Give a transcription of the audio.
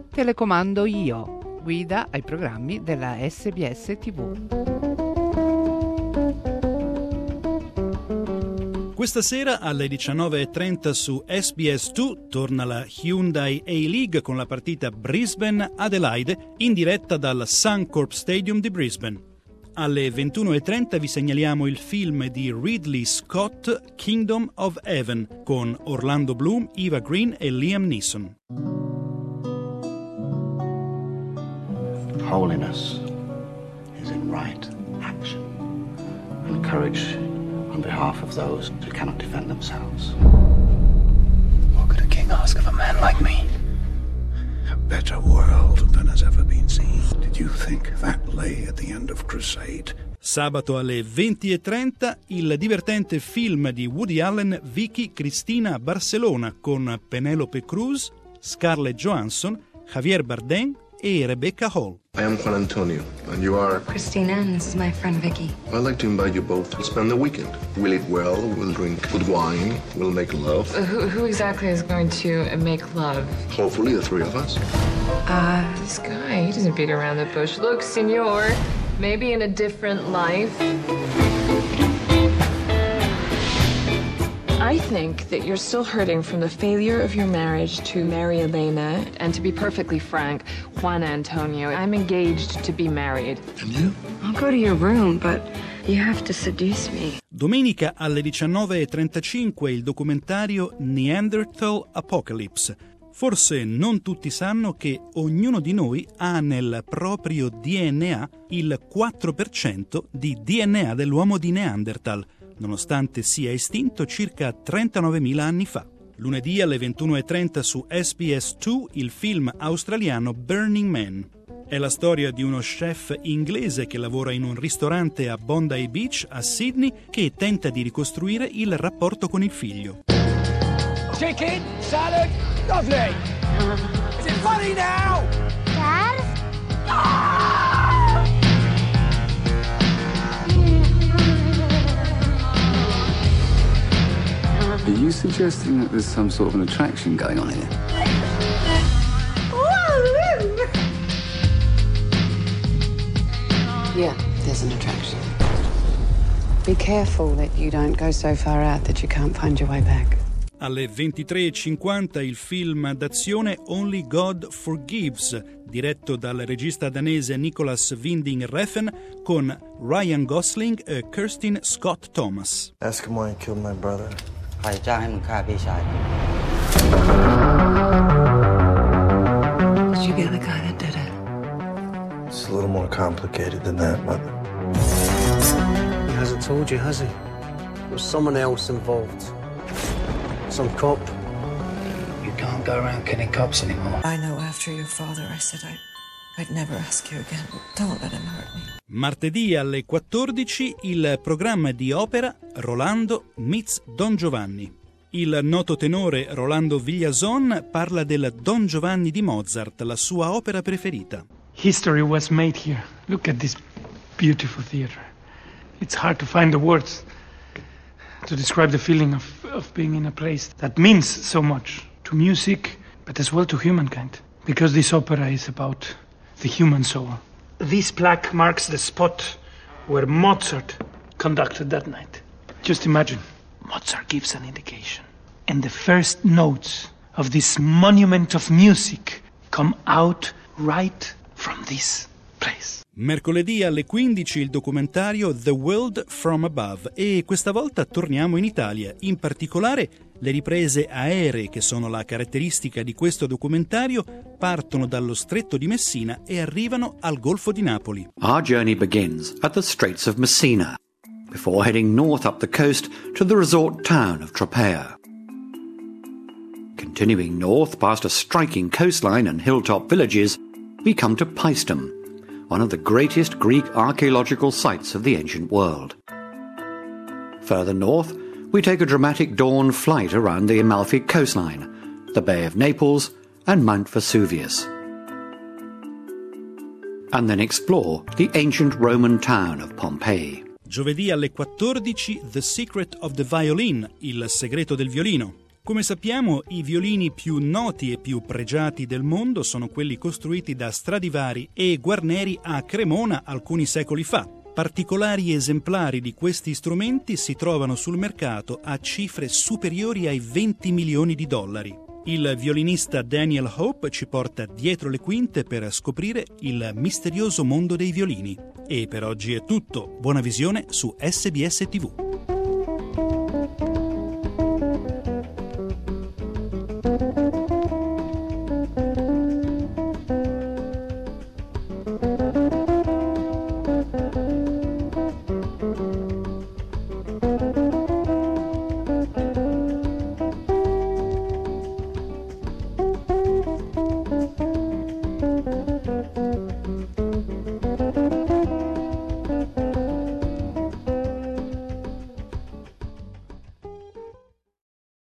telecomando io, guida ai programmi della SBS TV. Questa sera alle 19.30 su SBS2 torna la Hyundai A-League con la partita Brisbane-Adelaide in diretta dal Suncorp Stadium di Brisbane. Alle 21.30 vi segnaliamo il film di Ridley Scott Kingdom of Heaven con Orlando Bloom, Eva Green e Liam Neeson. Holiness is in right action and courage on behalf of those who cannot defend themselves. What could a king ask of a man like me? A better world than has ever been seen. Did you think that lay at the end of Crusade? Sabato alle 20.30 il divertente film di Woody Allen Vicky Cristina Barcelona con Penelope Cruz, Scarlett Johansson, Javier Bardem e Rebecca Hall. I am Juan Antonio, and you are? Christina, and this is my friend Vicky. I'd like to invite you both to spend the weekend. We'll eat well, we'll drink good wine, we'll make love. Who exactly is going to make love? Hopefully the three of us. This guy, he doesn't beat around the bush. Look, senor, maybe in a different life. I think that you're still hurting from the failure of your marriage to marry Elena. And to be perfectly frank, Juan Antonio, I'm engaged to be married. And you? I'll go to your room, but you have to seduce me. Domenica alle 19.35 il documentario Neanderthal Apocalypse. Forse non tutti sanno che ognuno di noi ha nel proprio DNA il 4% di DNA dell'uomo di Neanderthal, nonostante sia estinto circa 39.000 anni fa. Lunedì alle 21.30 su SBS2 il film australiano Burning Man. È la storia di uno chef inglese che lavora in un ristorante a Bondi Beach a Sydney che tenta di ricostruire il rapporto con il figlio. Chicken, salad, lovely. Is it funny now? Dad? Are you suggesting that there's some sort of an attraction going on here? Yeah, there's an attraction. Be careful that you don't go so far out that you can't find your way back. Alle 23.50 il film d'azione Only God Forgives, diretto dal regista danese Nicholas Winding Refn con Ryan Gosling e Kirsten Scott Thomas. Ask him why he killed my brother. ใครจ้างให้มึงฆ่าพี่ชาย Did you get the guy that did it? It's a little more complicated than that, Mother. He hasn't told you, has he? There was someone else involved. Some cop. You can't go around killing cops anymore. I know after your father I said I'd never ask you again. Don't let him hurt me. Martedì alle 14 il programma di opera Rolando meets Don Giovanni. Il noto tenore Rolando Villazon parla del Don Giovanni di Mozart, la sua opera preferita. History was made here. Look at this beautiful theater. It's hard to find the words to describe the feeling of being in a place that means so much to music, but as well to humankind. Because this opera is about the human soul. This plaque marks the spot where Mozart conducted that night. Just imagine, Mozart gives an indication, and the first notes of this monument of music come out right from this place. Mercoledì alle 15 il documentario The World from Above e questa volta torniamo in Italia, in particolare le riprese aeree che sono la caratteristica di questo documentario partono dallo Stretto di Messina e arrivano al Golfo di Napoli. Our journey begins at the Straits of Messina, before heading north up the coast to the resort town of Tropea. Continuing north past a striking coastline and hilltop villages, we come to Paestum, one of the greatest Greek archaeological sites of the ancient world. Further north, we take a dramatic dawn flight around the Amalfi coastline, the Bay of Naples, and Mount Vesuvius. And then explore the ancient Roman town of Pompeii. Giovedì alle 14 The Secret of the Violin, il segreto del violino. Come sappiamo, i violini più noti e più pregiati del mondo sono quelli costruiti da Stradivari e Guarneri a Cremona alcuni secoli fa. Particolari esemplari di questi strumenti si trovano sul mercato a cifre superiori ai 20 milioni di dollari. Il violinista Daniel Hope ci porta dietro le quinte per scoprire il misterioso mondo dei violini. E per oggi è tutto. Buona visione su SBS TV.